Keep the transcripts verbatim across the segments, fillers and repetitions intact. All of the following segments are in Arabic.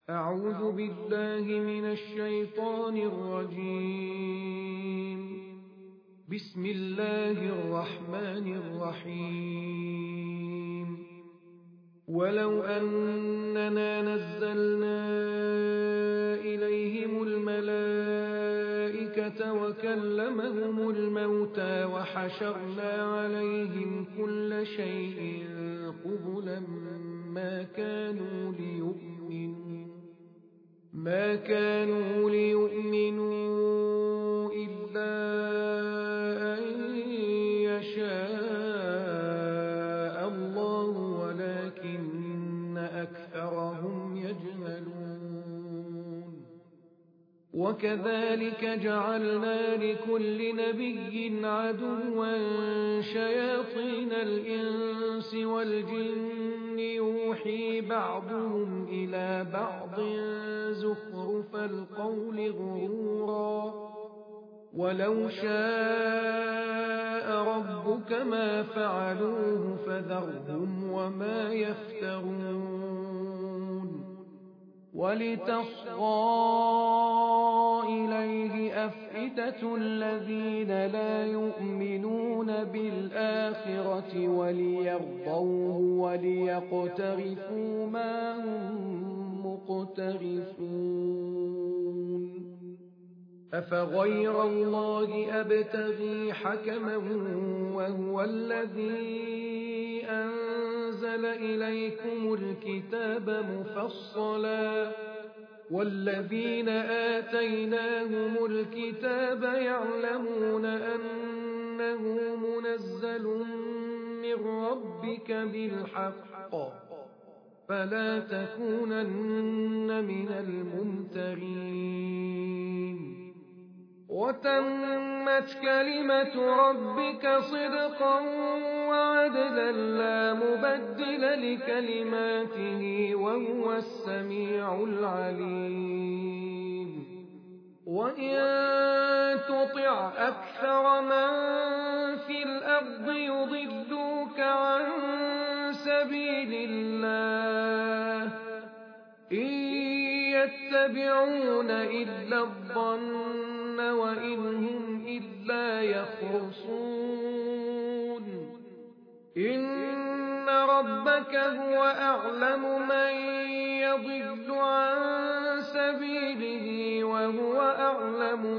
أعوذ بالله من الشيطان الرجيم. بسم الله الرحمن الرحيم. ولو أننا نزلنا إليهم الملائكة وكلمهم الموتى وحشرنا عليهم كل شيء قبلا ما كانوا ليؤمنوا ما كانوا ليؤمنوا إلا أن يشاء الله ولكن أكثرهم يجهلون. وكذلك جعلنا لكل نبي عدوا شياطين الإنس والجن يوحي بعضهم إلى بعض زخرف القول غرورا ولو شاء ربك ما فعلوه فذرهم وما يفترون. ولتصغى إليه أفئدة الذين لا يؤمنون بالآخرة وليرضوه وليقترفوا ما هم مقترفون. أفغير الله أبتغي حكما وهو الذي أنزل إليكم الكتاب مفصلا والذين آتيناهم الكتاب يعلمون أنه منزل من ربك بالحق فلا تكونن من الممترين. وتمت كلمة ربك صدقا وعدلا لا مبدل لكلماته وهو السميع العليم. وإن تطع أكثر من في الأرض يضلوك عن سبيل الله إن يتبعون إلا الظن وإن هم إلا يخرصون. إن ربك هو أعلم من يضل عن سبيله وهو أعلم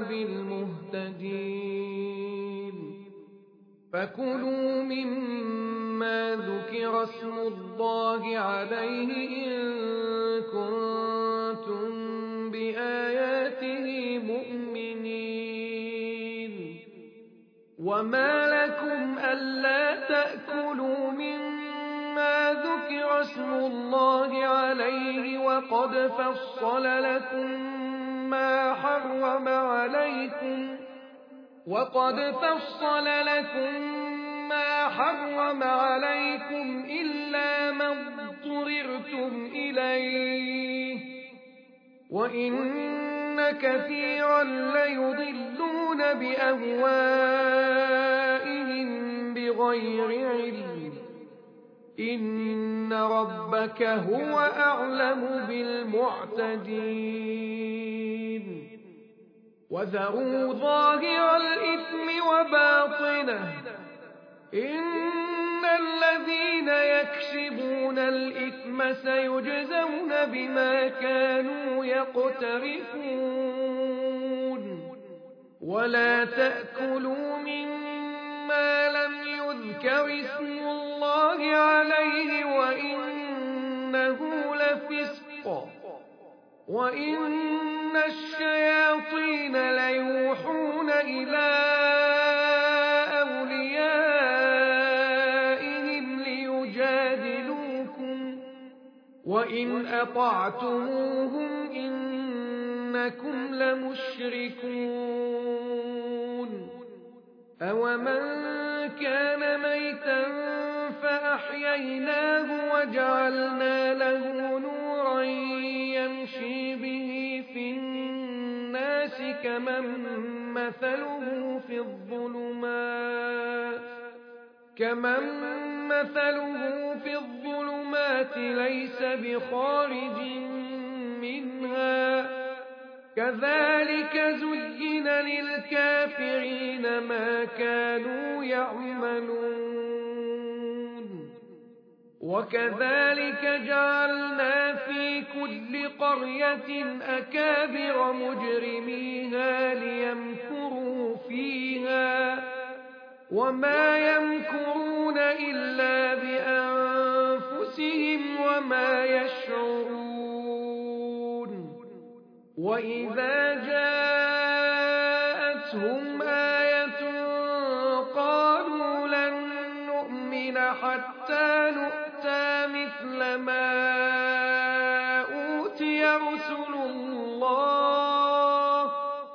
بالمهتدين. فكلوا مما ذكر اسم الله عليه إن كنتم بآياته مؤمنين. وما لكم ألا تأكلوا مما ذكر اسم الله عليه وقد فصل لكم ما حرم عليكم وقد فصل لكم ما حرم عليكم إلا ما اضطررتم إليه وإن كثيرا ليضلون بأهوائهم بغير علم. إن ربك هو أعلم بالمعتدين. وذروا ظاهر الإثم وباطنه إن الذين يكسبون الإثم سيجزون بما كانوا يقترفون. ولا تأكلوا مما لم يذكر اسم الله عليه وإنه لفسق وإن الشياطين ليوحون إلى أوليائهم ليجادلوكم وإن أطعتموهم إنكم لمشركون. أومن كان ميتا فأحييناه وجعلنا له نورا يمشي به في الناس كمن مثله في الظلمات كمن مثله في الظلمات ليس بخارج منها كذلك زين للكافرين ما كانوا يعملون وكذلك جعلنا في كل قرية أكابر مجرميها ليمكروا فيها وما يمكرون إلا بأنفسهم وما يشعرون وإذا جاءتهم آية قالوا لن نؤمن حتى نؤتى مثل ما أوتي رسل الله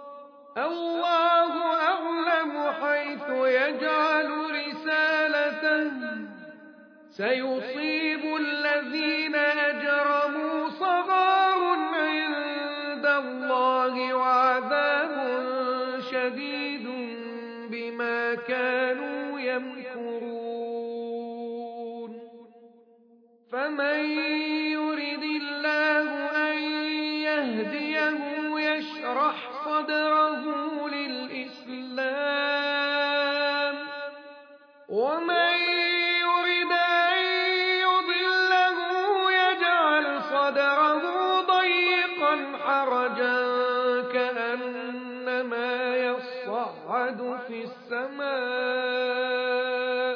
الله أعلم حيث يجعل رسالته سيصيب الذين أجرموا صغار عند الله وعذاب شديد بما كانوا يمكرون فمن يرد الله أن يهديه يشرح صدره للإسلام ومن يرد أن يضله يجعل صدره ضيقا حرجا كأنما يصعد في السماء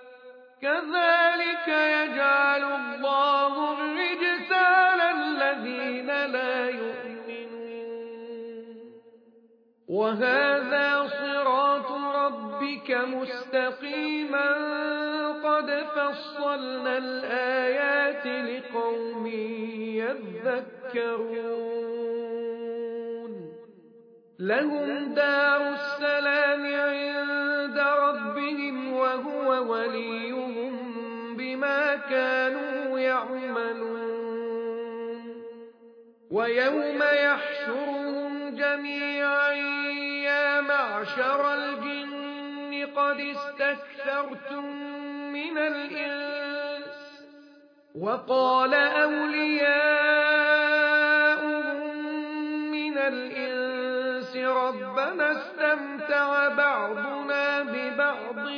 كذلك يجعل الله الرجس على الذين لا يؤمنون وهذا صراط ربك مستقيما قد فصلنا الآيات لقوم يذكرون لهم دار السلام عند ربهم وهو وليهم بما كانوا يعملون ويوم يحشرهم جميعا يا معشر الجن قد استكثرتم من الإنس وقال أولياؤهم من الإنس ربنا استمتع بعضنا ببعض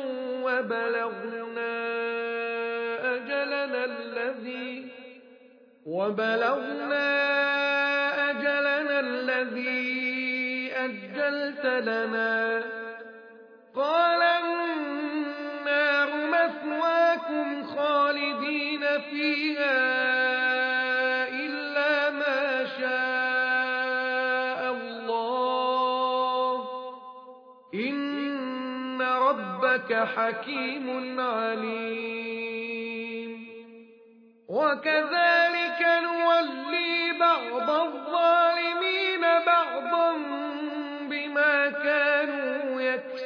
وبلغنا أجلنا الذي وبلغنا أجلنا الذي أجلت لنا قال النار مثواكم خالدين فيها إلا ما شاء الله إن ربك حكيم عليم وكذلك نولي بعض الظالمين بعضا بما كانوا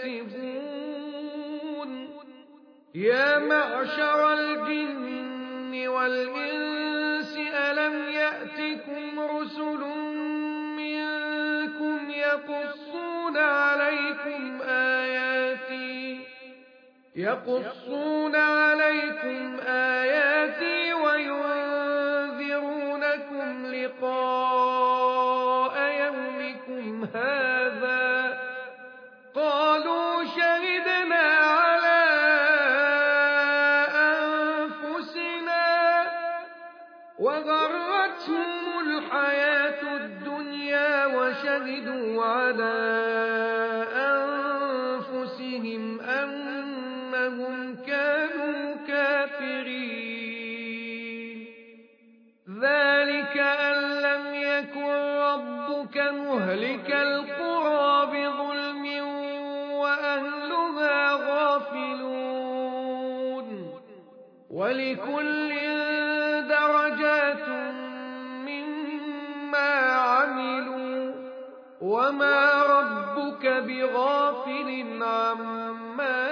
يكسبون يا معشر الجن والإنس ألم يأتكم رسل منكم يقصون عليكم آياتي يقصون عليكم آياتي وينذرونكم لقاء يومكم هذا قالوا شهدنا على أنفسنا وغرتهم الحياة الدنيا وشهدوا على أنفسهم أنهم كانوا كافرين ذلك أن لم يكن ربك مهلك القرى بظلم وأهلها غافلون ولكل درجات مما عملوا وما ربك بغافل عما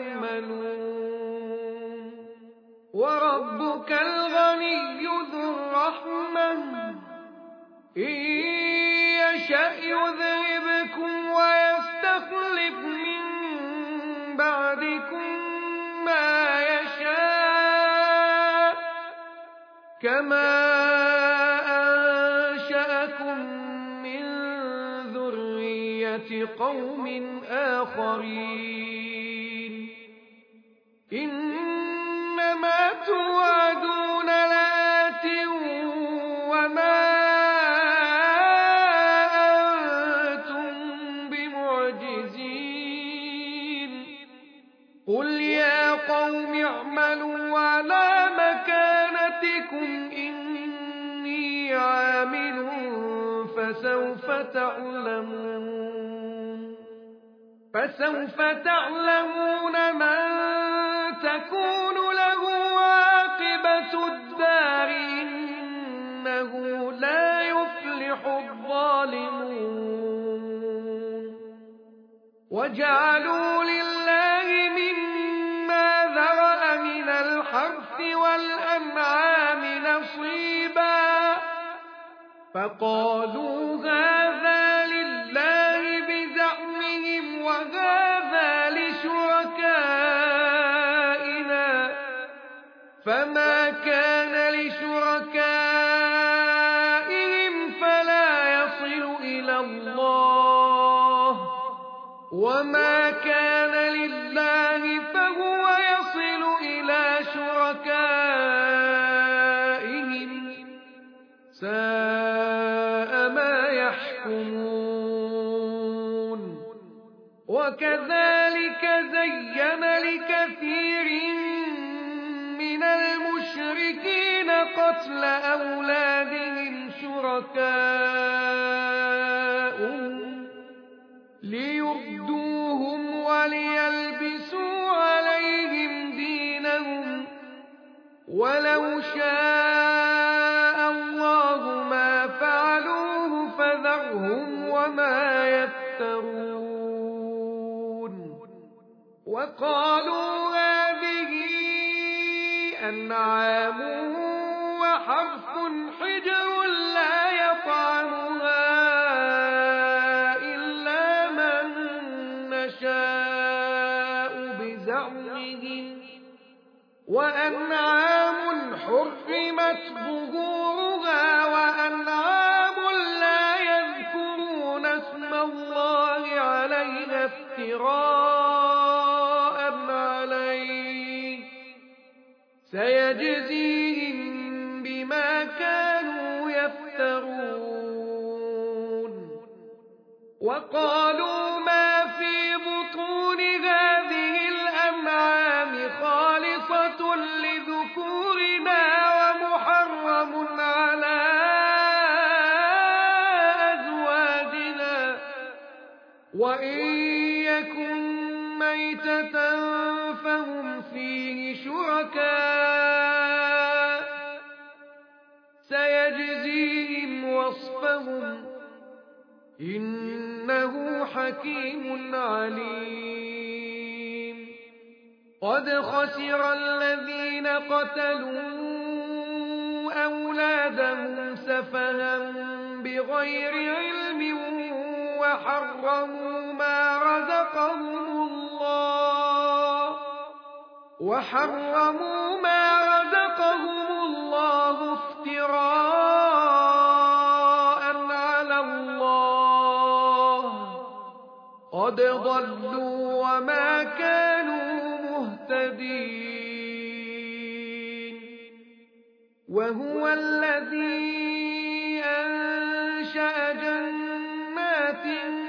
يعملون وربك الغني ذو الرحمة إن يشأ يذهبكم ويستخلف من بعدكم ما يشاء كما بزينة قوم آخرين إنما توعدون لآت وما أنتم بمعجزين قل يا قوم اعملوا على مكانتكم إني عامل فسوف تعلمون فسوف تعلمون من تكون له عاقبة الدار إنه لا يفلح الظالمون وجعلوا لله مما ذرأ من الحرث والأنعام نصيبا فقالوا هذا لله بزعمهم وهذا لشركائنا فما كان لشركائهم فلا يصل إلى الله وما كان لله فهو يصل إلى شركائهم ساء ما يحكمون وكذلك زين لكثير من المشركين قتل أولادهم شركاؤهم ليردوهم وليلبسوا عليهم دينهم ولو شاء الله ما فعلوه فذرهم وما يفترون وقالوا هذه أنعام وحرث حجر لا يطعمها إلا من نشاء بزعمهم وأنعام حرمت ظهورها وأنعام لا يذكرون اسم الله عليها افتراء عليه سيجزيهم بما كانوا يفترون وقالوا ما في بطون هذه الأنعام خالصة لذكورنا ومحرم على أزواجنا وإن يكن ميتة فهم فيه شركاء سيجزيهم وصفهم إنه حكيم عليم قد خسر الذين قتلوا أولادهم سفها بغير علم وحرموا ما رزقهم الله وحرموا ما رزقهم الله افتراء على الله قد ضلوا وما كانوا مهتدين وهو الذي أنشأ جنات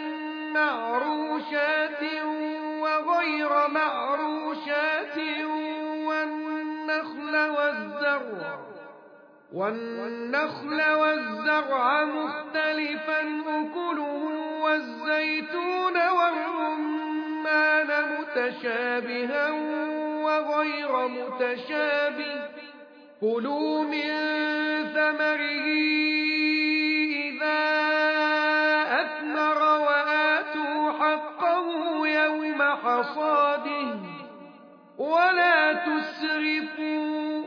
معروشات وغير معروشات والنخل والزرع والنخل والزرع مختلفا أكله والزيتون والرمان متشابها وغير متشابه كلوا من ثمره إذا أثمر وآتوا حقه يوم حصاده ولا تسرفوا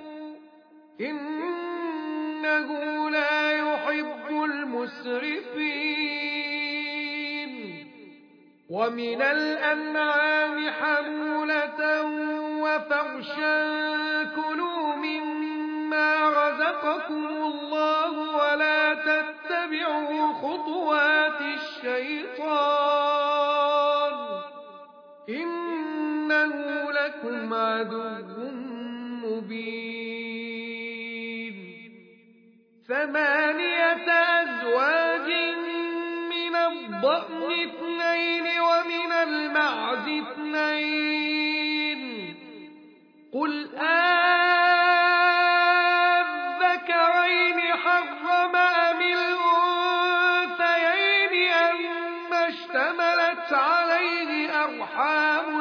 إنه لا يحب المسرفين ومن الأنعام حمولة وفرشا كلوا مما رزقكم الله ولا تتبعوا خطوات الشيطان لكم عدو مبين ثمانية أزواج من الضأن اثنين ومن المعز اثنين قل أذكرين حرم أم الأنثيين أما اشتملت عليه أرحام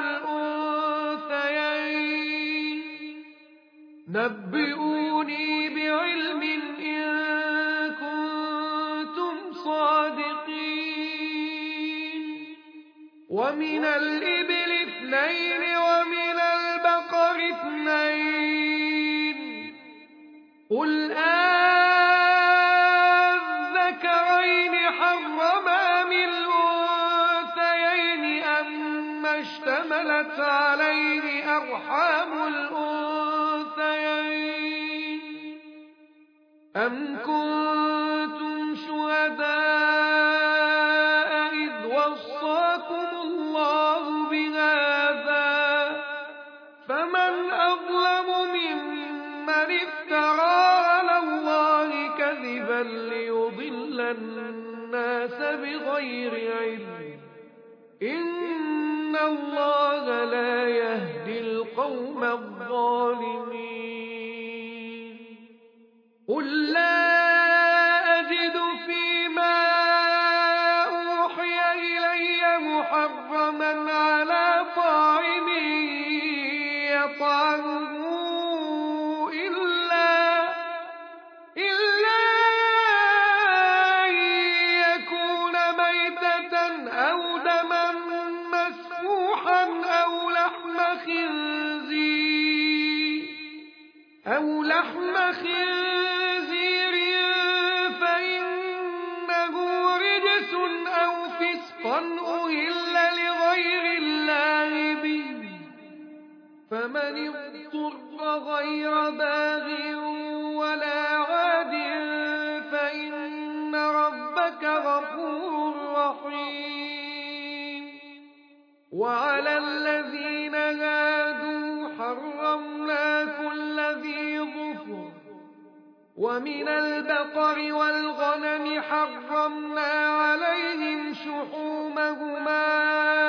الأنثيين نبئوني بعلم إن كنتم صادقين ومن الإبل اثنين ومن البقر اثنين قل أذكرين حرم أم الأنثيين أما اشتملت عليه أرحام الأنثيين أم كنتم شهداء إذ وصاكم الله بهذا فمن أظلم ممن افترى على الله كذبا ليضل الناس بغير علم إن الله لا يهدي القوم الظالمين قل لا أجد فيما أوحي إلي محرما على طاعم يطعمه إلا إلا أن يكون ميتة أو دما مسفوحا أو لحم خنزير أو لحم خنزير فإنه رجس أو فسقا أهل لغير الله به فمن اضطر غير باغ ولا عاد فإن ربك غفور رحيم وعلى الذين هادوا حرمنا كل ذي ظفر ومن البقر والغنم حرمنا عليهم شحومهما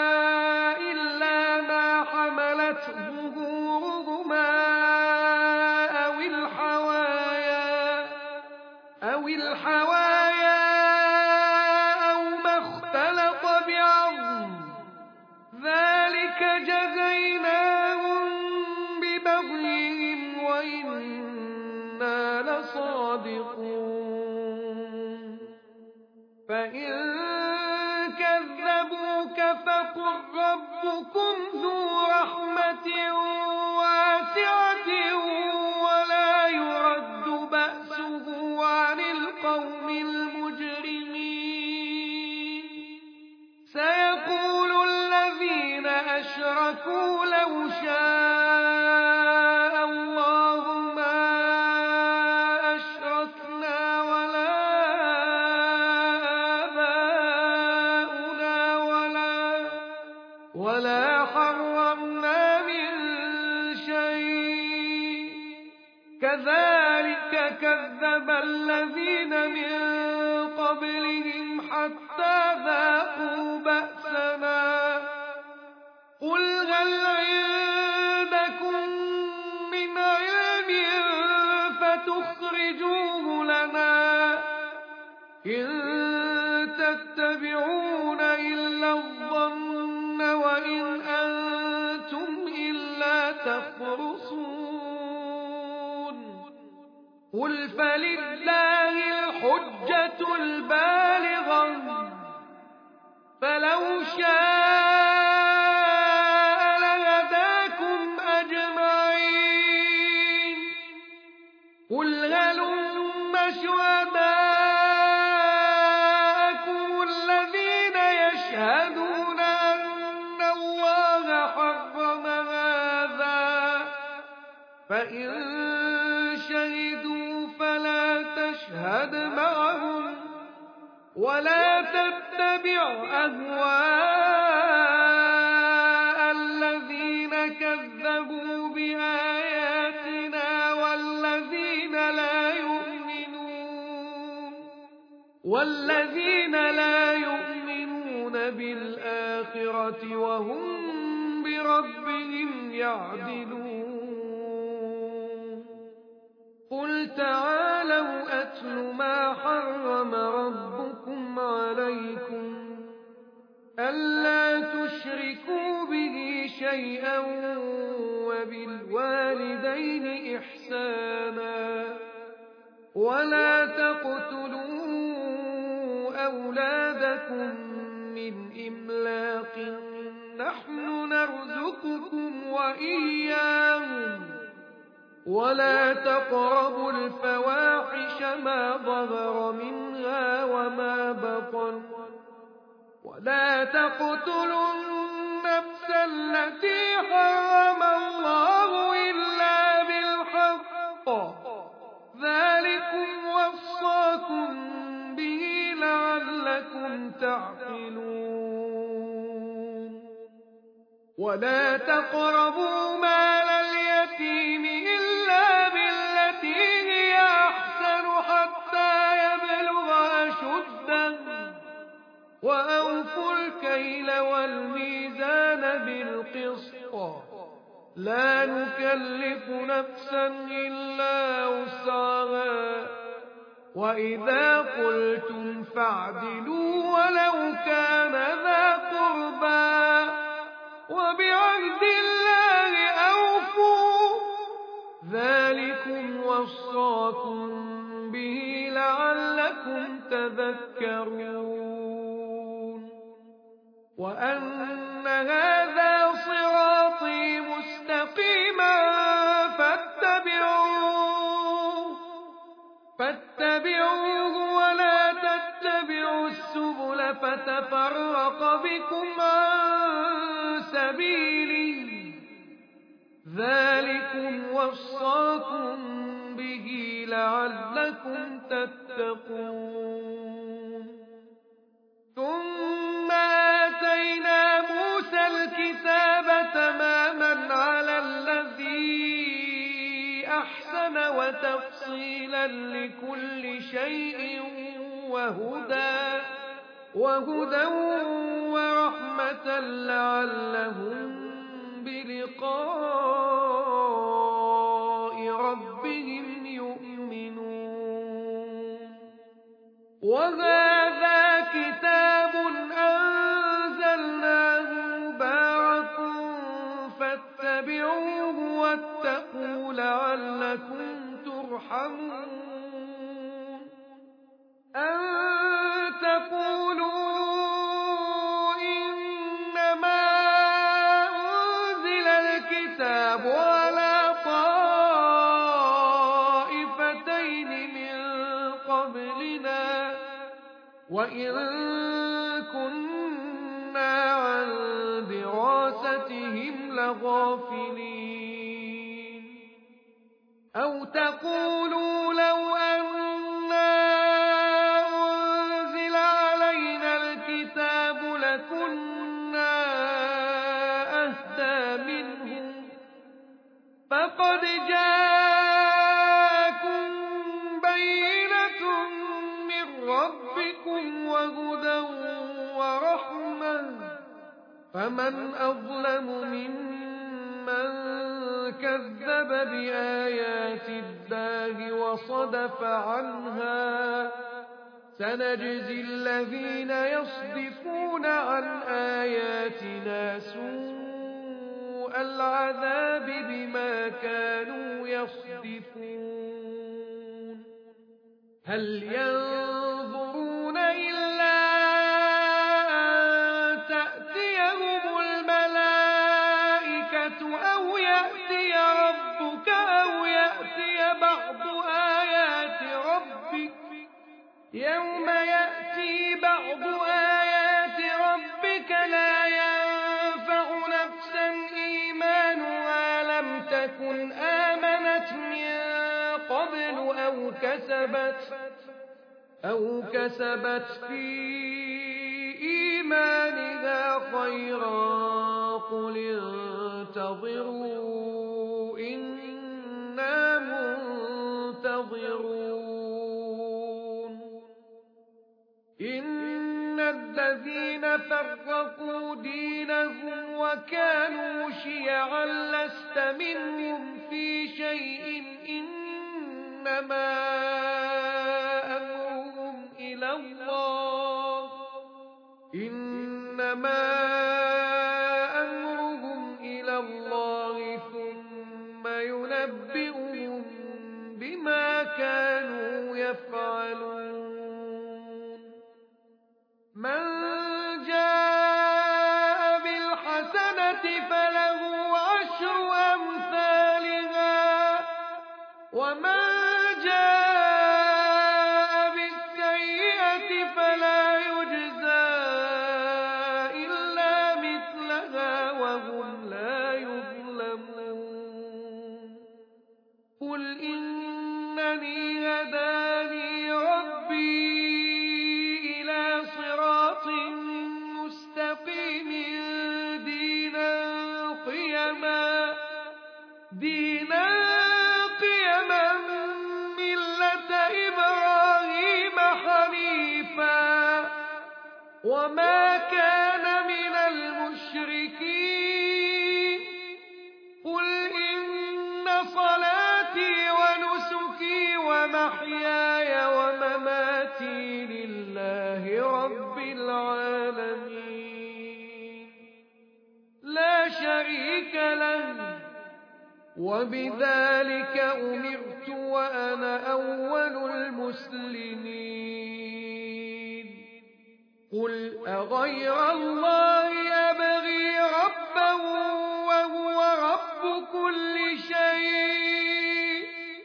إلا ما حملت ظهورهما أو الحوايا أو الحوايا أو ما اختلط بعظم ذلك جزيناهم ببغيهم وإنا لصادقون فإن كذبوك فقل ربكم ذو رحمة واسعة ولا يرد بأسه عن القوم المجرمين سيقول الذين أشركوا لو شاء الله ما أشركنا ولا آباؤنا ولا ولا حرمنا من شيء كذلك كذب الذين من قبلهم حتى ذاقوا بأسنا قل هل عندكم من علم فتخرجوه لنا إن تتبعون إلا الظن وإن أنتم إلا تخرصون قل فلله الحجة البالغة فلو شاء لهداكم أجمعين قل هلم شهداءكم الذين يشهدون أن الله حرم هذا فإن شهدوا فلا تشهد معهم ولا تتبع أهواء الذين كذبوا والذين لا يؤمنون بالآخرة وهم بربهم يعدلون قل تعالوا أتل ما حرم ربكم عليكم ألا تشركوا به شيئا وبالوالدين إحسانا ولا تقتلوا أولادكم من إملاق نحن نرزقكم وإياهم ولا تقربوا الفواحش ما ظهر منها وما بطن ولا تقتلوا النفس التي حرم الله إلا بالحق ذلكم وصاكم به لعلكم تعقلون ولا تقربوا مال اليتيم إلا بالتي هي أحسن حتى يبلغ أشده وأوفوا الكيل والميزان بالقسط لا نكلف نفسا إلا وسعها وإذا قلتم فاعدلوا ولو كان ذا قربى وبعهد الله أوفوا ذلكم وصاكم به لعلكم تذكرون وأن هذا صراطي مستقيما فاتبعوه فاتبعوه ولا تتبعوا السبل فتفرق بكم عن سبيله ذلكم وصاكم به لعلكم تتقون ثم آتينا موسى الكتاب تماما على الذي أحسن وتفصيلا لكل شيء وهدى وهدى ورحمة لعلهم بلقاء ربهم يؤمنون وهذا كتاب أنزلناه مبارك فاتبعوه واتقوا لعلكم ترحمون أن تقولوا إنما أنزل الكتاب على طائفتين من قبلنا وإن كنا عن دراستهم لغافلين أو تقولوا لو أنا أنزل علينا الكتاب لكنا أهدى منهم فقد جاءكم بينة من ربكم وهدى ورحمة فمن أظلم ممن كذب بآيات الله وصدف عنها سنجزي الذين يصدفون عن آياتنا سوء العذاب بما كانوا يصدفون هل ينظرون إلا أن تأتيهم الملائكة أو يأتي ربك أو يأتي بعض آيات ربك يوم يأتي بعض آيات ربك لا ينفع نفسا إيمانها لم تكن آمنت من قبل أو كسبت أو كسبت في إيمانها خيرا قل انتظروا إنا منتظرون إن الذين فرقوا دينهم وكانوا شيعا لست منهم في شيء إنما أمرهم إلى الله إنما أمرهم إلى الله ثم ينبئهم بما كانوا يفعلون من جاء بالحسنة فله عشر أمثالها ومن جاء بالسيئة فلا يجزى إلا مثلها وهم لا يظلمون قل إنني هداني ربي إلى صراط مستقيم دينا قيما دينا قيما ملة إبراهيم حنيفا وما كان من المشركين قل إن صلاتي ونسكي ومحياي ومماتي لله رب العالمين لا شريك له وبذلك أمرت وأنا أول المسلمين قل أغير الله أبغي ربا وهو رب كل شيء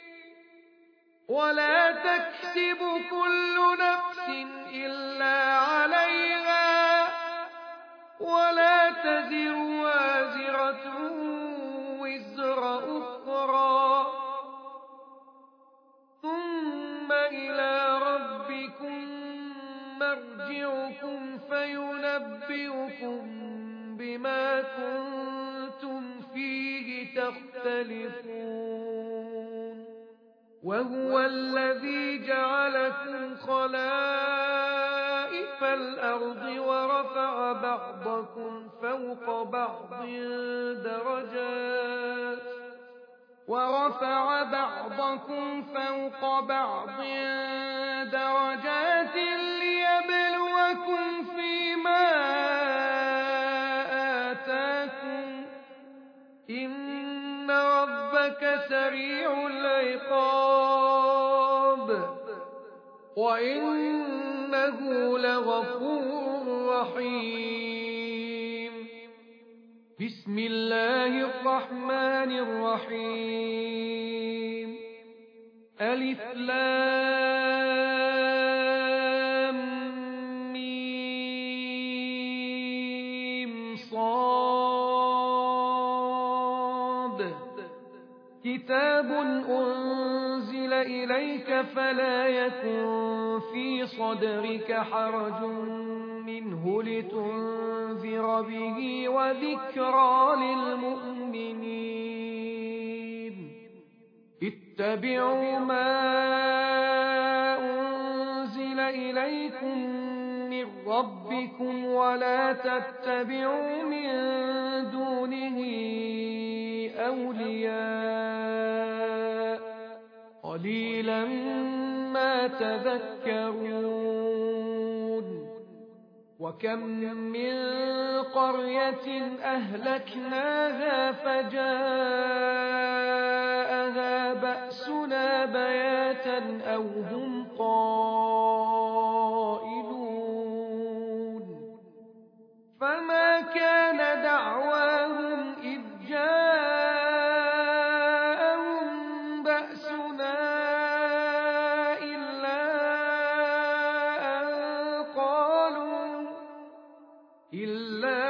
ولا تكسب كل نفس إلا عليها ولا تزر وازرة وزر أخرى ثم إلى ربكم مرجعكم فينبئكم بما كنتم فيه تختلفون وهو الذي جعلكم خلائف الأرض ورفع بعضكم فوق بعض درجات ورفع بعضكم فوق بعض درجات ليبلوكم فيما آتاكم إن ربك سريع العقاب وإنه لغفور رحيم بسم الله الرحمن الرحيم ألف لام ميم صاد كتاب أنزل إليك فلا يكن في صدرك حرج منه لتنذر به وذكرى للمؤمنين اتبعوا ما أنزل إليكم من ربكم ولا تتبعوا من دونه أولياء قليلا ما تذكرون وكم من قرية أهلكناها فجاءها بأسنا بياتا أو هم قائلون فما كان دعواهم إذ جاءهم بأسنا إلا أن قالوا إلا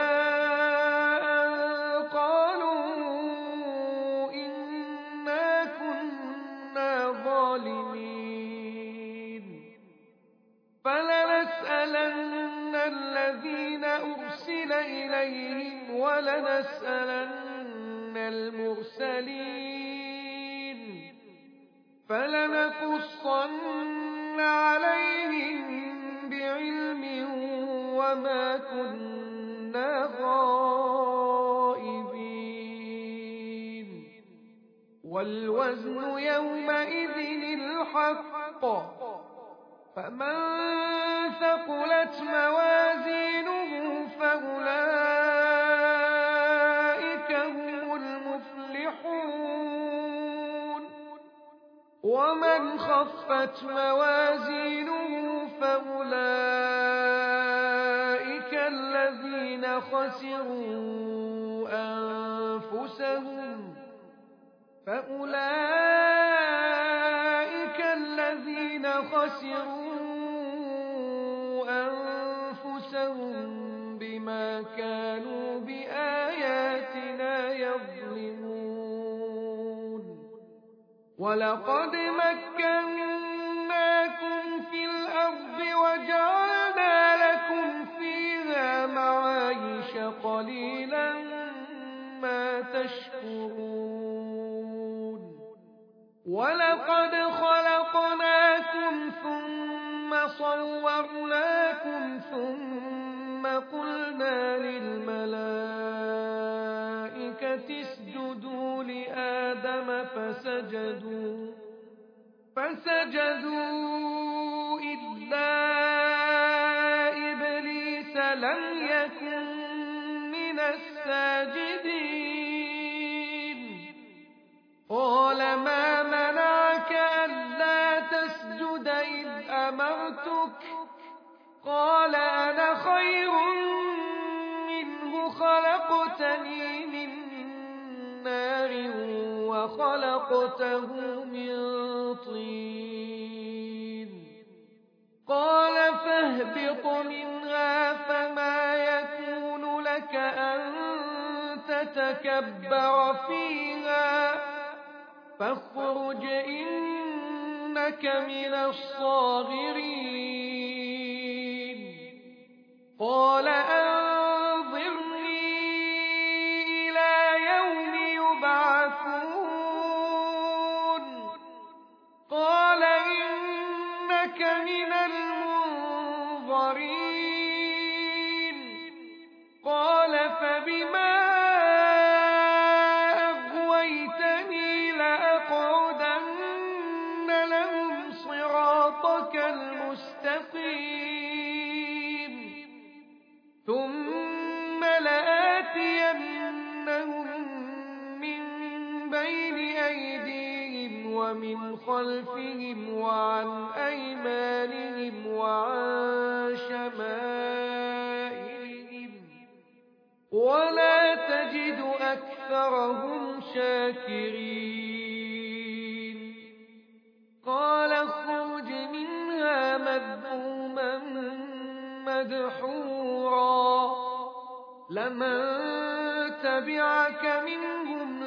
أن قالوا إنا كنا ظالمين فلنسألن الذين أرسل إليهم ولنسألن المرسلين فلنقصن عليهم وما كنا غائبين والوزن يومئذ الحق فمن ثقلت موازينه فأولئك هم المفلحون ومن خفت موازينه فأولئك الذين خسروا أنفسهم فأولئك الذين خسروا أنفسهم بما كانوا بآياتنا يظلمون ولقد مكناكم في الأرض وجعلنا لكم فيها معايش قليلا ما تشكرون ولقد خلقناكم ثم صورناكم ثم قلنا للملائكة اسجدوا لآدم فسجدوا فسجدوا إلا إبليس لم يكن من الساجدين قال ما منعك ألا تسجد إذ أمرتك قال أنا خير منه خلقتني من نار وخلقته من طين قال فاهبط منها فما يكون لك أن تتكبر فيها فاخرج إنك من الصاغرين قال أنظرني إلى يوم يبعثون قال إنك من المنظرين قال فبما أغويتني لأقعدن لهم صراطك المستقيم ثم لآتينهم من بين أيديهم ومن خلفهم وعن أيمانهم وعن شمائلهم ولا تجد أكثرهم شاكرين قال اخرج منها مذءوما مدحورا لمن تبعك منهم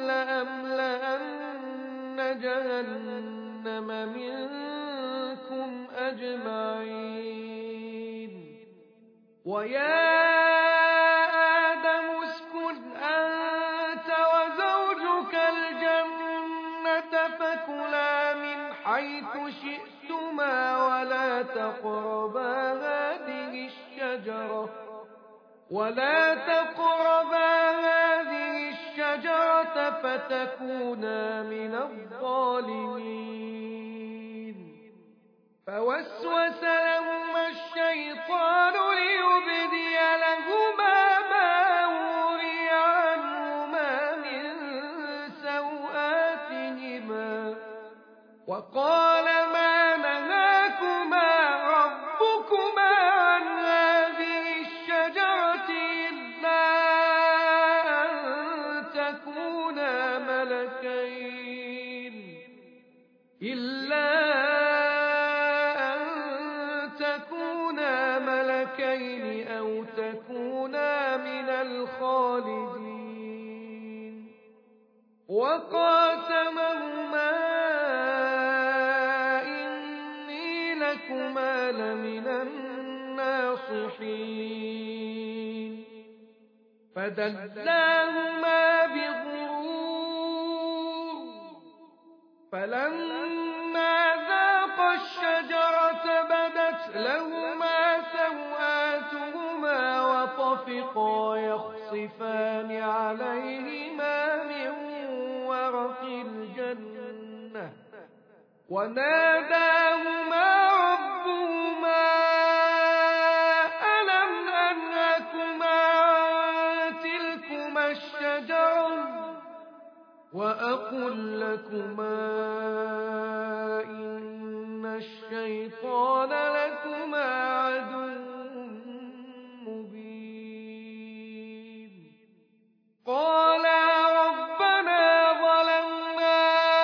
لأملأن جهنم منكم أجمعين ويا آدم اسكن أنت وزوجك الجنة فكلا من حيث شئتما ولا تقربا هذه الشجرة ولا تقربا هذه الشجرة فتكونا من الظالمين فوسوس لهما الشيطان ليبدي لهما ما وري عنهما من سوآتهما وقال ما نهاكما ربكما عن هذه الشجرة إلا أن تكونا ملكين إلا أن تكونا ملكين أو تكونا من الخالدين وقاسمهما إني لكما لمن الناصحين فدلاهما بغرور فلما ذاقا الشجرة بدت لهما سوآتهما طفقا يخصفان عليهما من ورق الجنة وناداهما ربهما ألم أنهكما عن تلكما الشجرة وأقل لكما إن الشيطان لكما عدو مبين قالا ربنا ظلمنا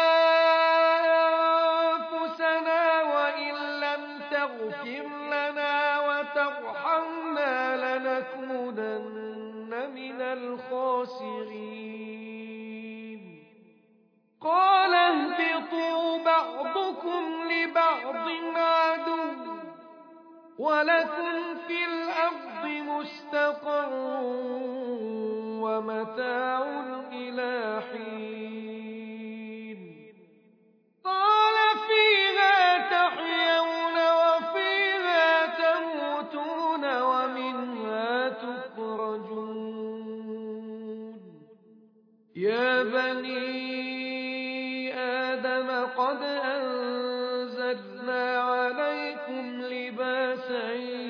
أنفسنا وإن لم تغفر لنا وترحمنا لنكونن من الخاسرين قال اهبطوا بعضكم لبعض عدو ولكم في الأرض مستقر ومتاع إلى حين قال فيها تحيون وفيها تموتون ومنها تخرجون يا بني آدم قد أنزلنا عليكم لباسا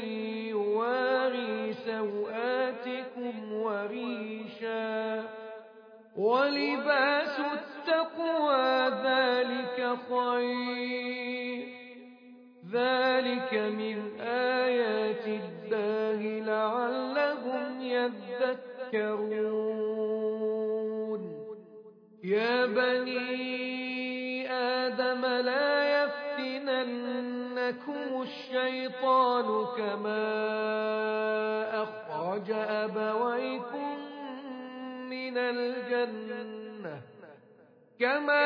يواري سوآتكم وريشا ولباس التقوى ذلك خير ذلك من آيات الله لعلهم يذكرون يا بني آدم لا يفتننكم الشيطان كما أخرج أبويكم من الجنة كما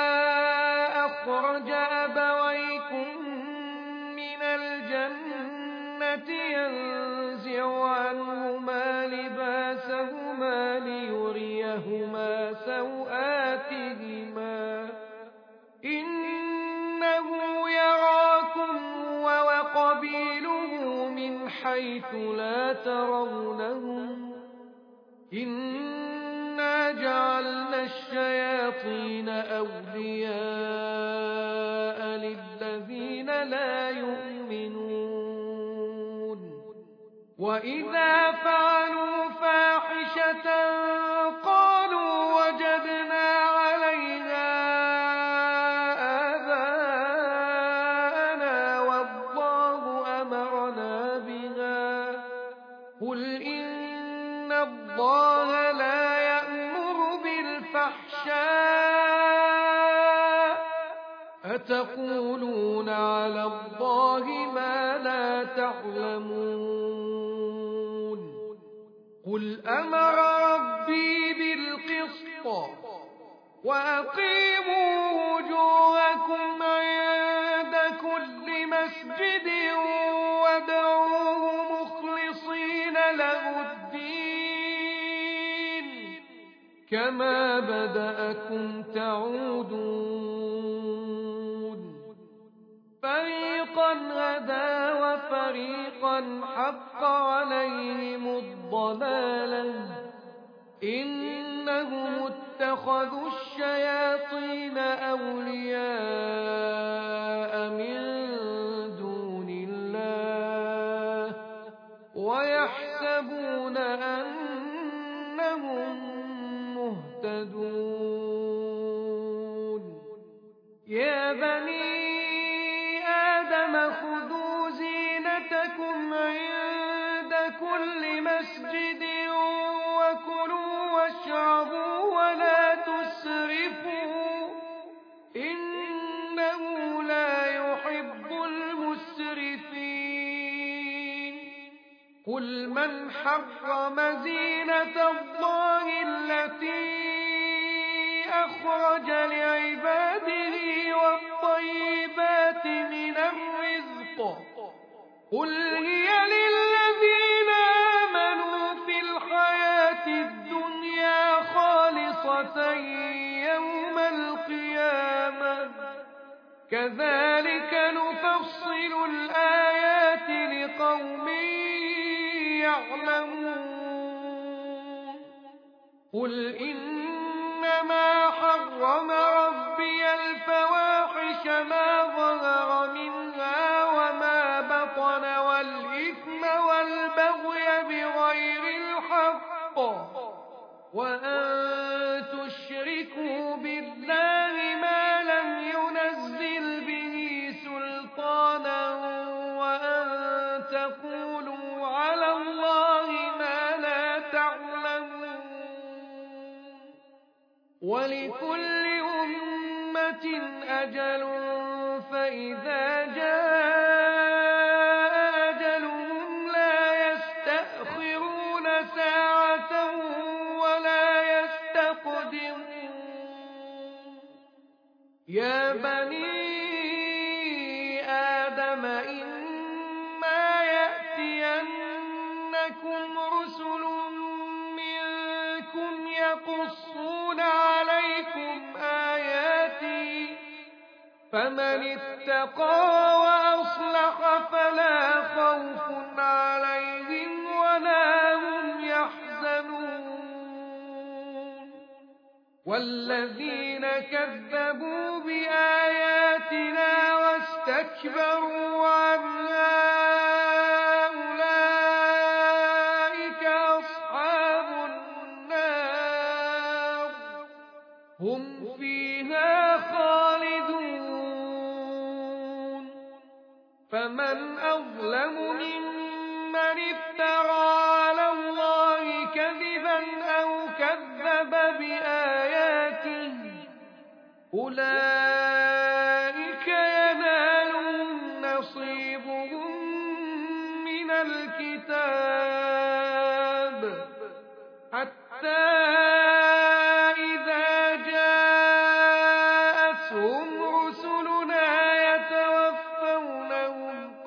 أخرج أبويكم من الجنة ينزع عنهما لباسهما ليريهما سوآتهما إنه يراكم وقبيله من حيث لا ترونهم إنا جعلنا الشياطين أولياء للذين لا يؤمنون وإذا فعلوا فاحشة قالوا وجدنا عليها آباءنا والله أمرنا بها قل إن الله لا يأمر بالفحشاء أتقولون على الله ما لا تعلمون قل أمر ربي بالقسط وأقيموا وجوهكم عند كل مسجد وادعوه مخلصين له الدين كما بدأكم تعودون فريقا هدى وفريقا حق عليهم الضلالة إنهم اتخذوا الشياطين أولياء من دون الله ويحسبون أنهم مهتدون يا بني آدم خذوا زينتكم عند كل مسجد وكلوا واشربوا ولا تسرفوا إنه لا يحب المسرفين قل من حرم زينة الله التي أخرج لعباده والطيبات من الرزق قل هي للذين آمنوا في الحياة الدنيا خالصة يوم القيامة كذلك نفصل الآيات لقوم يعلمون قل إنما حرم ربي الفواحش ما ظهر منها وما بطن والإثم والبغي بغير الحق وأن تشركوا بالله ما لم ينزل به سلطانا وأن تقولوا على الله ما لا تعلمون ولكل أمة أجل فإذا جاء أجلهم لا يستأخرون ساعة ولا يستقدمون يا بني آدم إما يأتينكم رسل منكم يقصون عليكم آياتي فمن اتقى وأصلح فلا خوف عليهم ولا هم يحزنون والذين كذبوا بآياتنا واستكبروا عنها أولئك أصحاب النار هم فيها خالدون فمن أظلم ممن افترى على الله كذبا أو كذب بآياته أولئك ينالهم نصيبهم من الكتاب حتى إذا جاءتهم رسلنا يتوفونهم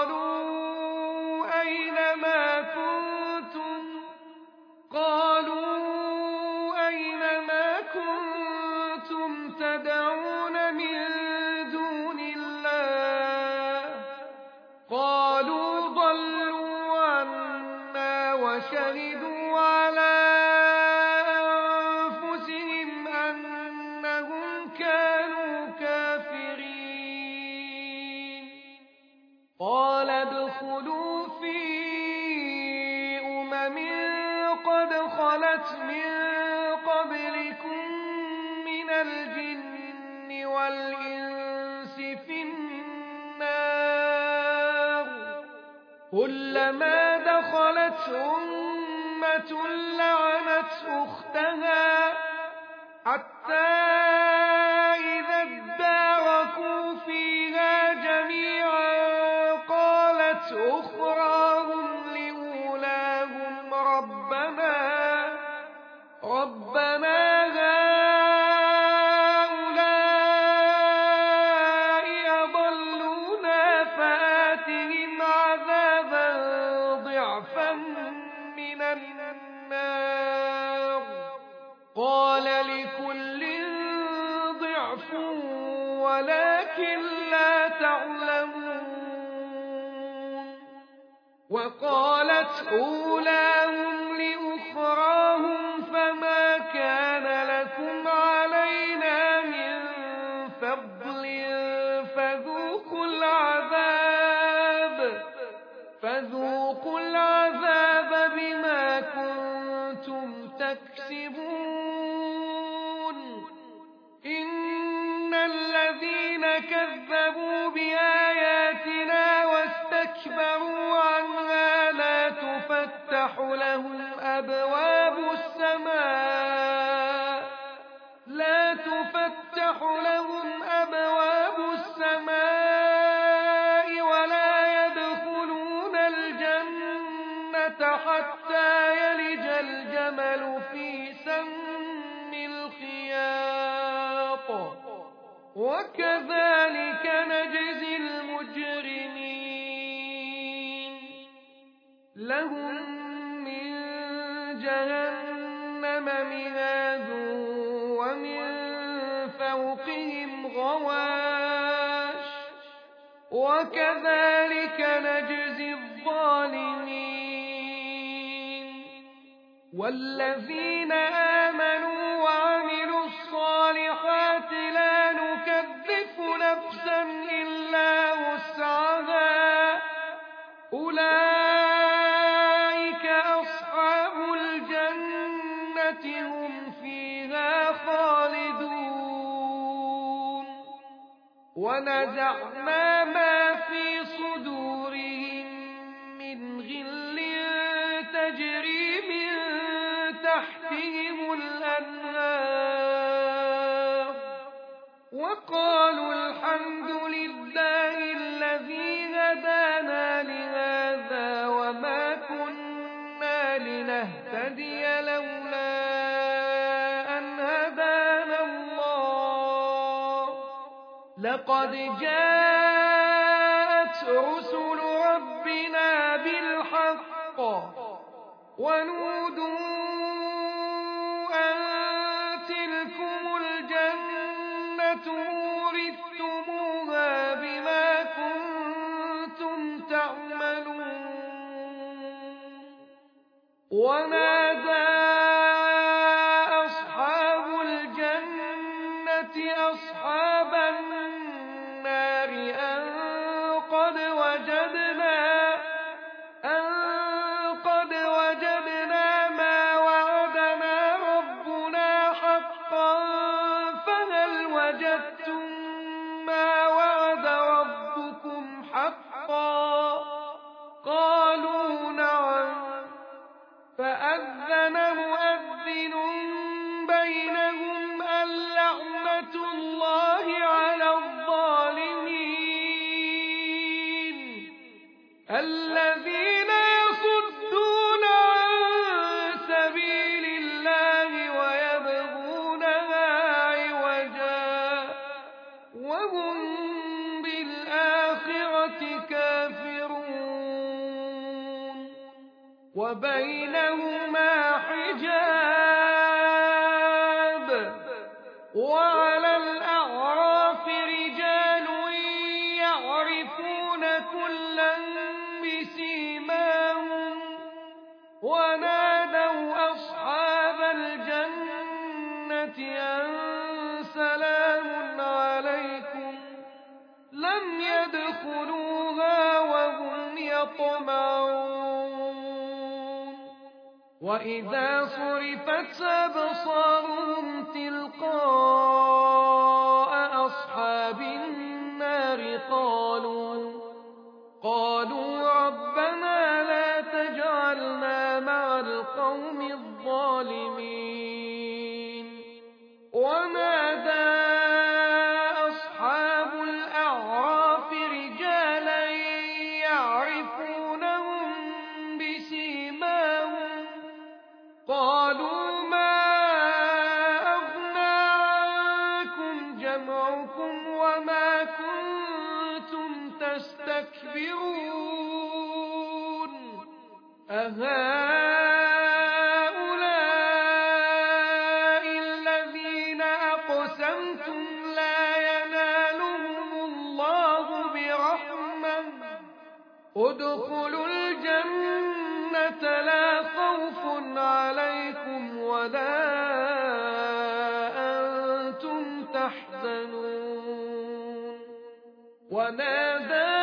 قالوا أين ما كنتم قالوا أين ما كنتم تدعون من دون الله قالوا ضلوا عنا وشهدوا على أنفسهم أنهم كانوا كافرين قال ادخلوا في أمم قد خلت من قبلكم من الجن والإنس في النار كلما دخلت أمة لعنت أختها حتى إذا اداركوا فيها جميعا قالت أخراهم لأولاهم ربنا ربنا هؤلاء أضلونا فآتهم عذابا ضعفا من النار قال لكل ضعف ولكن لا تعلمون وقالت أولاهم لأخراهم فما كان لكم علينا من فضل فذوقوا العذاب فذوقوا العذاب بما كنتم تكسبون إن الذين كذبوا بآياتنا واستكبروا عنها لا تفتح لهم أبواب السماء لا تفتح لهم أبواب السماء ولا يدخلون الجنة حتى يلج الجمل في سم الخياط وكذلك نجزي المجرمين لهم من جهنم مهاد ومن فوقهم غواش وكذلك نجزي الظالمين والذين آمنوا أولئك أصحاب الجنة هم فيها خالدون ونزعنا ما في صدورهم من غل تجري من تحتهم الأنهار وقالوا الحمد لله الذي هدانا لهذا وما كنا لنهتدي لولا أن هدانا الله لقد جاءت رسل ربنا بالحق ونودوا أن تلكم الجنة أورثتموها بما كنتم تعملون ونادى أصحاب الجنة أصحاب النار أن قد وجدنا أن قد وجدنا ما وعدنا ربنا حقا فهل وجدتم ما وعد ربكم حقا قالوا نعم فأذن مؤذن بينهم اللعنة الله على الظالمين الذين يصدون عن سبيل الله ويبغونها عوجا وهم بالآخرة كافرون وبينهما حجاب وعلى الأعراف رجال يعرفون كلا بسيماهم ونادوا أصحاب الجنة أن سلام عليكم لم يدخلوها وهم يطمعون وإذا صرفت أبصارهم تلقاء أصحاب النار قالوا قالوا ربنا لا تجعلنا مع القوم الظالمين ونادى أصحاب الأعراف رجالا يعرفونهم بسيماهم قالوا ما أغنى عنكم جمعكم وما كنتم تستكبرون أهؤلاء الذين أقسمتم لا ينالهم الله برحمة ادخلوا الجنة لا خوف عليكم ولا أنتم تحزنون ونادى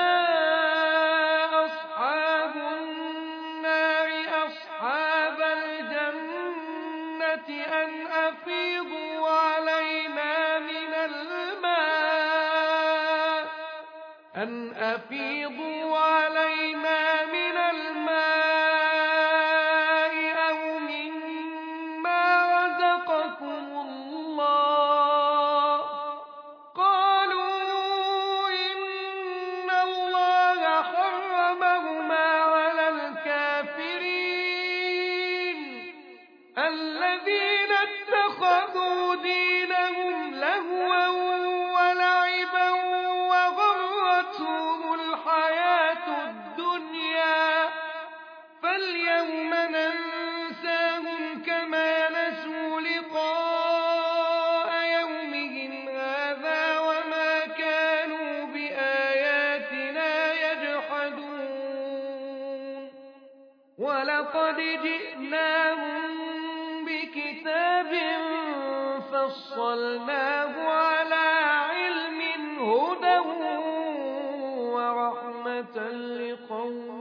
أصحاب النار أصحاب الجنة أن أفيضوا علينا من الماء أن أفيضوا علينا من الماء أو مما رزقكم الله قالوا إن الله حرمهما على الكافرين الذين اتخذوا دينهم لهوا ولعبا وغرتهم الحياة الدنيا فاليوم ننساهم كما نسوا لقاء يومهم هذا وما كانوا بآياتنا يجحدون ولقد جئناهم بكتاب فصلناه على علم هدى ورحمة لقوم لقوم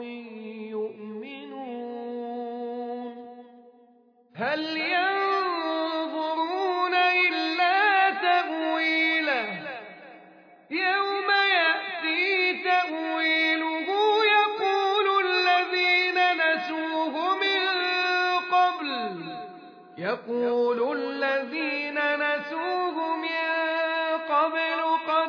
يؤمنون هل ينظرون إلا تأويله يوم يأتي تأويله يقول الذين نسوه من قبل يقول الذين نسوه من قبل قد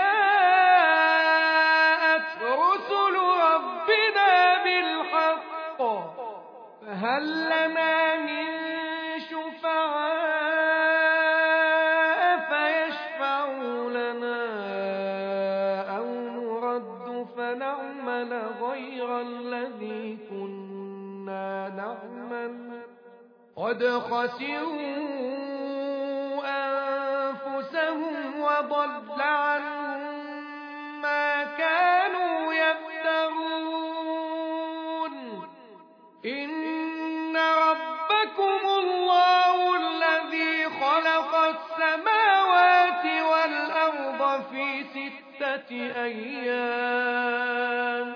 جاءت رسل ربنا بالحق فهل لنا من شفعاء فيشفعوا لنا أو نرد فنعمل غير الذي كنا نعمل قد خسروا أنفسهم وضل عنهم ما كانوا يفترون إن ربكم الله الذي خلق السماوات والأرض في ستة أيام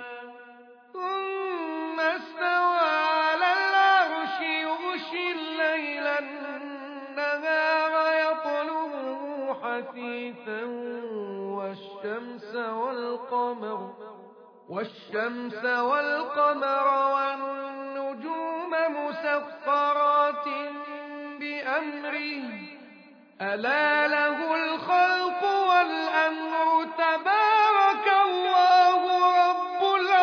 ثم استوى على العرش يغشي الليل النهار يطلبه حثيثا والشمس والقمر والشمس والقمر والنجوم مسخرات بأمره ألا له الخلق والأمر تبارك الله رب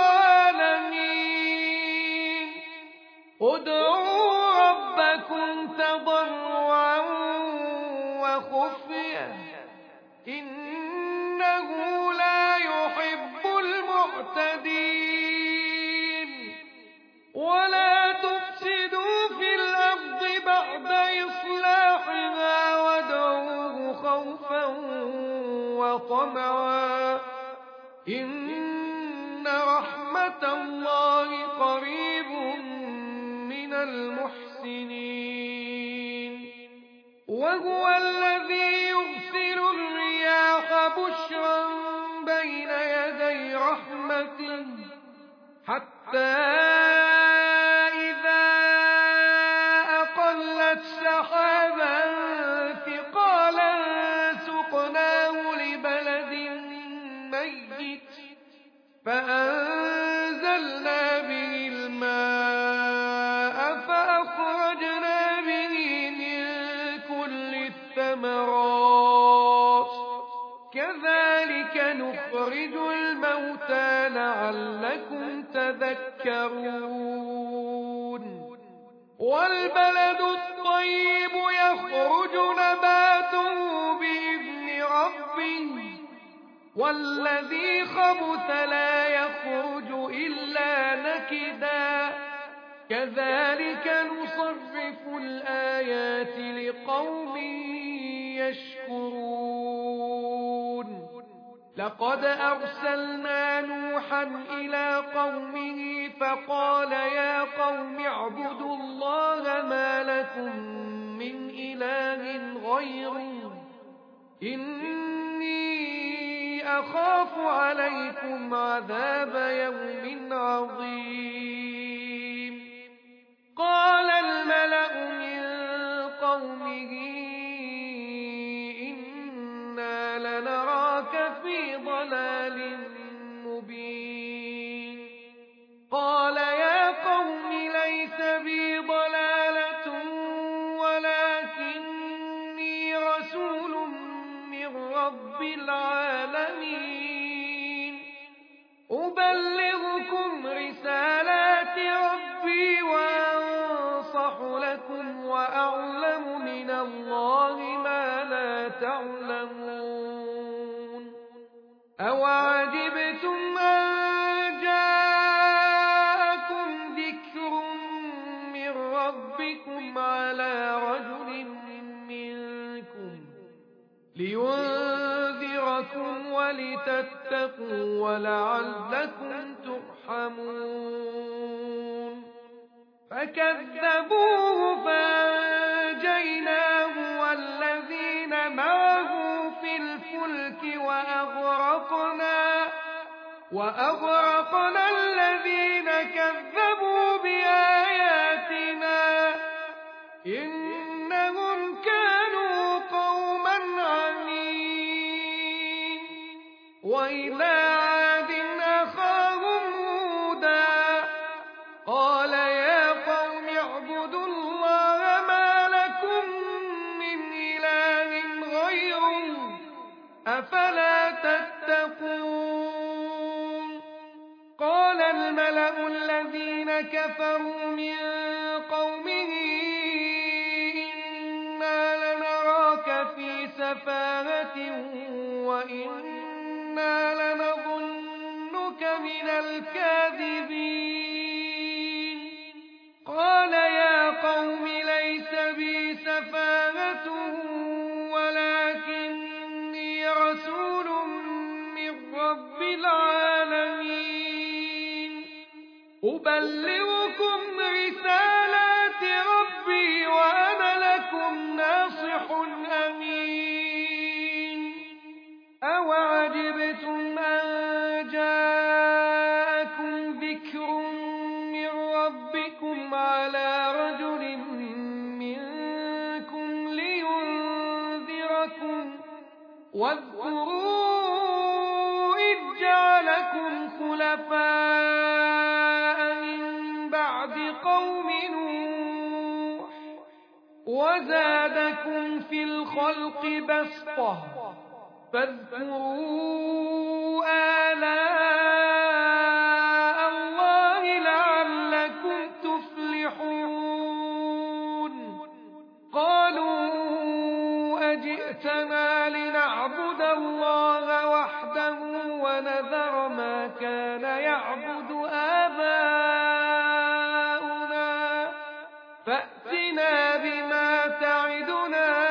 العالمين ادعوا ربكم تضرعا وخفية إنه لا يحب المعتدين ولا تفسدوا في الأرض بعد إصلاحها وادعوه خوفا وطمعا إن رحمة الله قريب من المحسنين وهو الذي يرسل الرياح بشرا بين يدي رحمته حتى إذا أقلت سحابا ثقالا سقناه لبلد ميت فأنزلنا به الماء فأخرجنا به من كل الثمرات كذلك نخرج الموتى لعلكم تذكرون والبلد الطيب يخرج نباته بإذن ربه والذي خبث لا يخرج إلا نكدا كذلك نصرف الآيات لقوم يشكرون لقد أرسلنا نوحا إلى قومه فقال يا قوم اعبدوا الله ما لكم من إله غيره إني أخاف عليكم عذاب يوم عظيم قال الملأ من قومه إنا لنراك في ضلال مبين قال يا قوم ليس بي ضلالة ولكني رسول من رب العالمين أبلغكم رسالات ربي وأنصح لكم وأعلم من الله ما لا تعلمون أوعجبتم أن جاءكم ذكر من ربكم على رجل منكم لينذركم ولتتقوا ولعلكم ترحمون فكذبوه فأنجيناه والذين معه في الفلك وأغرقنا وأغرقنا الذين كذبوا بآياتنا إنهم كانوا قوما عمين وإلى عاد أخاهم هودا قال يا قوم اعبدوا الله ما لكم من إله غيره أفلا تتقون قال الملأ الذين كفروا من قومه إنا لنراك في سفاهة وإنا لنظنك من الكاذبين قال يا قوم ليس بي سفاهة ولكني رسول من رب العالمين أبلغكم رسالات ربي وأنا لكم ناصح أمين أوعجبتم أن جاءكم ذكر من ربكم على رجل منكم لينذركم واذكروا إذ جعلكم خلفاء من بعد قوم نوح وزادكم في الخلق بسطة فاذكروا آلاء الله لعلكم تفلحون قالوا أجئتنا لنعبد الله وحده ونذر ما كان يعبد آباؤنا فأتنا بما تعدنا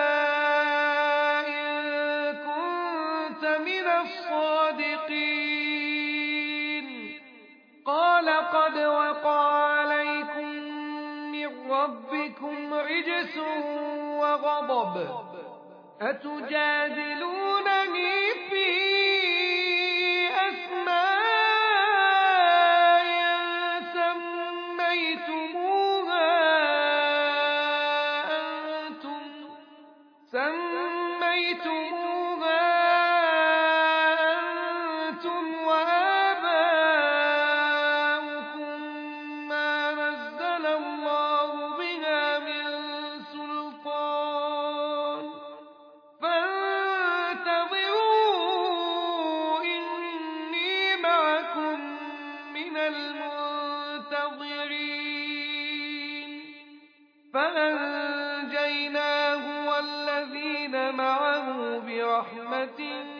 إن كنت من الصادقين قال قد وقع عليكم من ربكم رجس وغضب أتجادلونني في أسماء سميتموها أنتم سميتموها أنتم وآباؤكم ما نزل الله بها من سلطان فانتظروا إني معكم من المنتظرين فأنجيناه والذين معه برحمة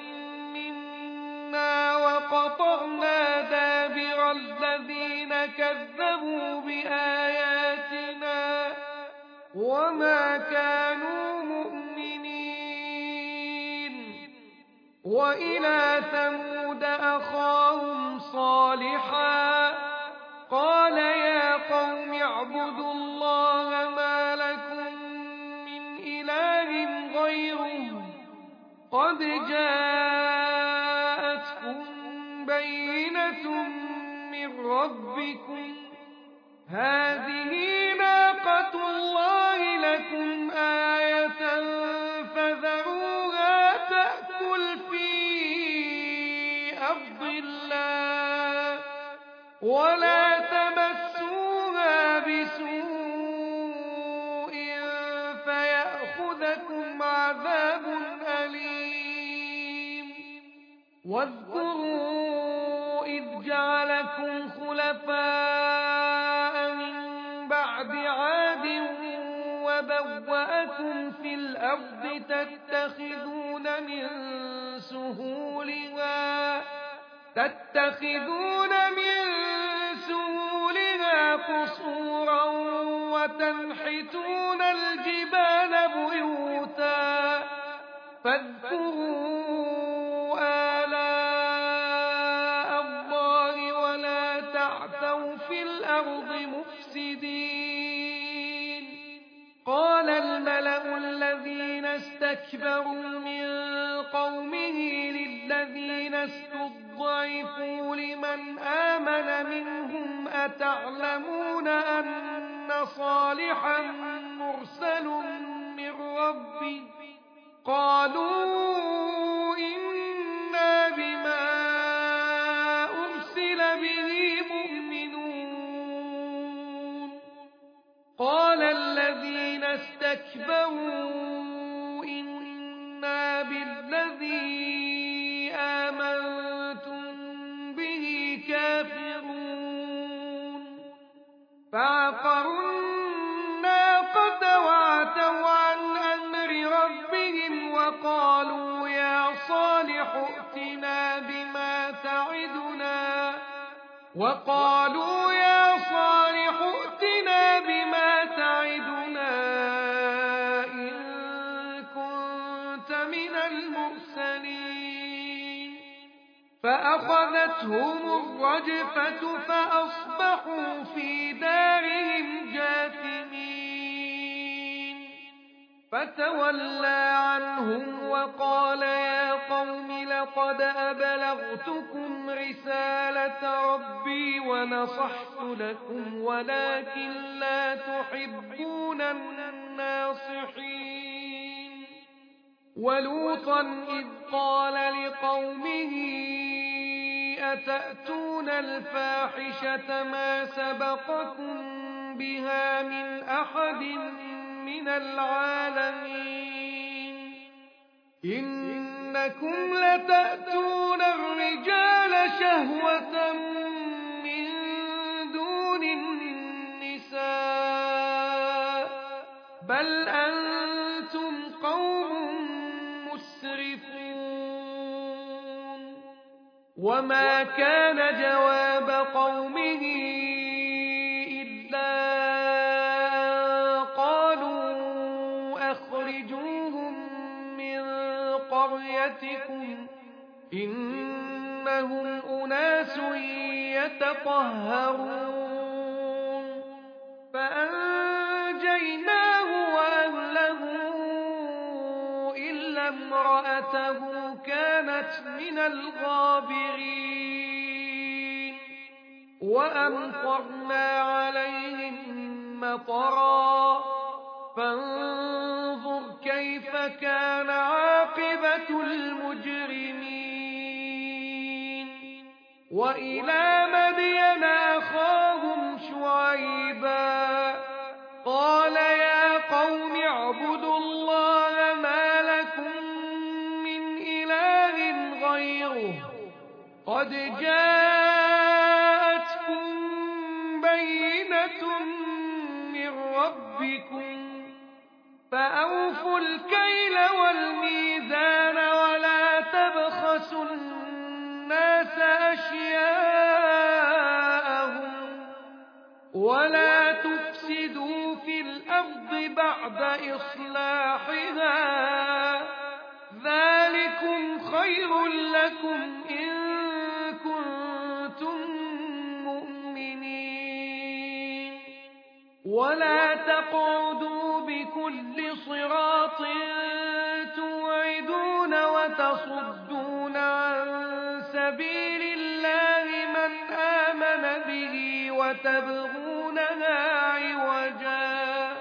منا وقطعنا دابر الذين كذبوا بآياتنا وما كانوا مؤمنين وإلى ثمود أخاهم صالحا قال يا قوم اعبدوا الله ما لكم من إله غيره قد جاءتكم بينة من ربكم هذه ناقة الله لكم آية فذروها تأكل في أرض الله ولا تمسوها بسوء فيأخذكم عذاب أليم واذكروا إذ جعلكم خلفاء من بعد عاد وبوأكم في الأرض تتخذون من سهولها تتخذون من سهولها قصورا وتنحتون الجبال بيوتا فاذكروا آلاء الله ولا تعثوا في الأرض مفسدين قال الملأ الذين استكبروا من قومه للذين استضعفوا استضعفوا لمن آمن منهم أتعلمون أن صالحا مرسل من ربه قالوا إنا بما أرسل به مؤمنون قال الذين استكبروا إنا بالذي آمنتم به كافرون فعقروا الناقة وعتوا عن أمر ربهم وقالوا يا صالح ائتنا بما تعدنا وقالوا يا صالح ائتنا بما تعدنا إن كنت من المرسلين فأخذتهم الرجفة فأصبحوا في دارهم جاثمين فتولى عنهم وقال يا قوم لقد أبلغتكم رسالة ربي ونصحت لكم ولكن لا تحبون الناصحين ولوطا إذ قال لقومه أتأتون الفاحشة ما سبقكم بها من أحد من العالمين إنكم لتأتون الرجال شهوة من دون النساء بل أنتم قوم مسرفون وما كان جواب قومه إلا قالوا أخرجوهم من قريتكم إنهم أناس يتطهرون فأنجيناه وأهله إلا امرأته كانت من الغابرين وأمطرنا عليهم مطرا فانظر كيف كان عاقبة المجرمين وإلى مدين أخاهم شعيبا قال يا قوم اعبدوا الله ما لكم من إله غيره قد جاءتكم بينة من ربكم فأوفوا الكيل والميزان ولا تبخسوا الناس أشياءهم ولا تفسدوا في الأرض بعد إصلاحها ذلكم خير لكم إن كنتم مؤمنين ولا تقعدوا بكل صراط توعدون وتصدون عن سبيل الله من آمن به وتبغونها عوجا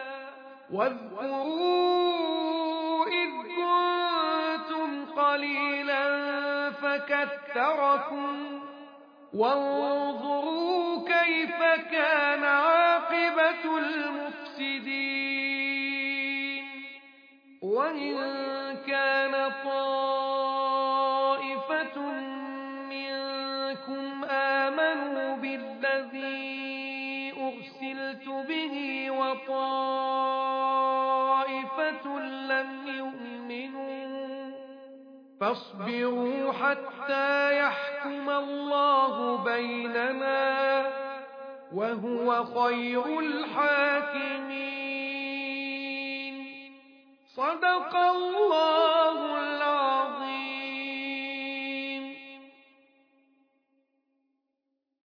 واذكروا إذ كنتم قليلا فكثركم وانظروا كيف كان عاقبة المفسدين وإن كان طائفة منكم آمنوا بالذي أرسلت به وطائفة لم يؤمنوا فاصبروا حتى يحكم الله بيننا وهو خير الحاكمين صدق الله العظيم.